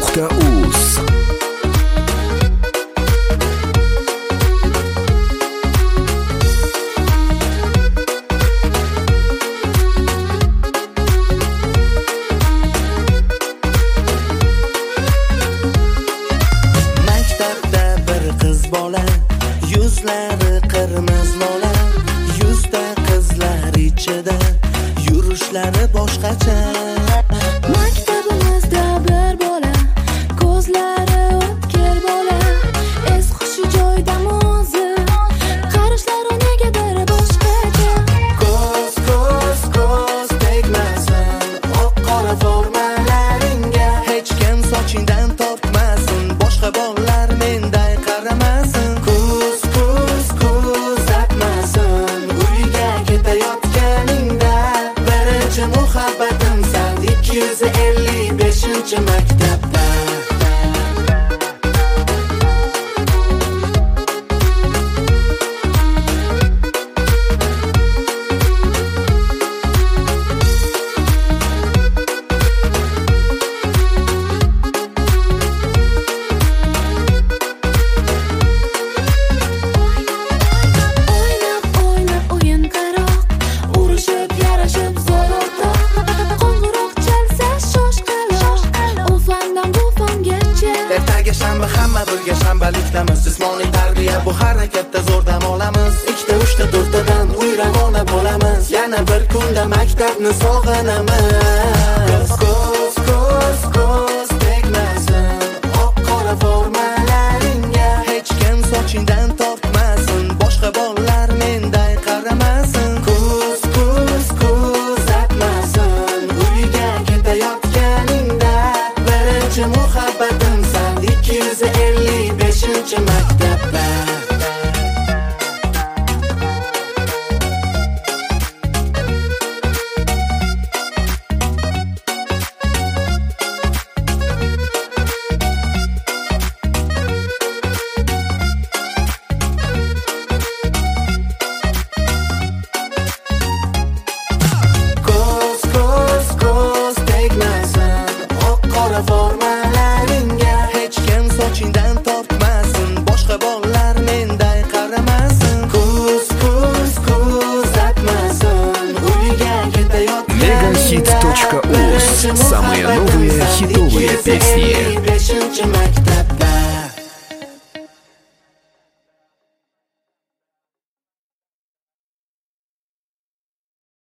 Megashit.uz. Yuzlari qirmiz lola, yuzta qizlar ichida yurishlari boshqacha. Maktabimizda bir bola, ko'zlari o'tkir bola, es hushi joyda mo'zi, qarashlari negadir boshqacha. Ko'z tegmasin oq qora formalaringga, hech kim sochingdan tortmasin, boshqa bolalar menday qaramasin. Muhabbatimsan 255-maktabda. Shanba hamma birga shanbalikdamiz. Jismoniy tarbiya bu harakatda zo'r dam olamiz. 2ta 3ta 4tadan uy ravona bo'lamiz. Yana bir kunda maktabni sog'inamiz. Ko'z tegmasin oq qora formalaringga, hech kim sochingdan tortmasin, boshqa bolalar menday qaramasin. Ko'z atmasin uyga ketayotganingda, birinchi muhabbatimsan 255-maktabda. Ko'z tegmasin oq qora formalaringga, hech kim sochingdan tortmasin, boshqa bolalar menday qaramasin. Ko'z atmasin uyga ketayotganingda, Megashit.uz. Самые новые хитовые песни. 255-maktab.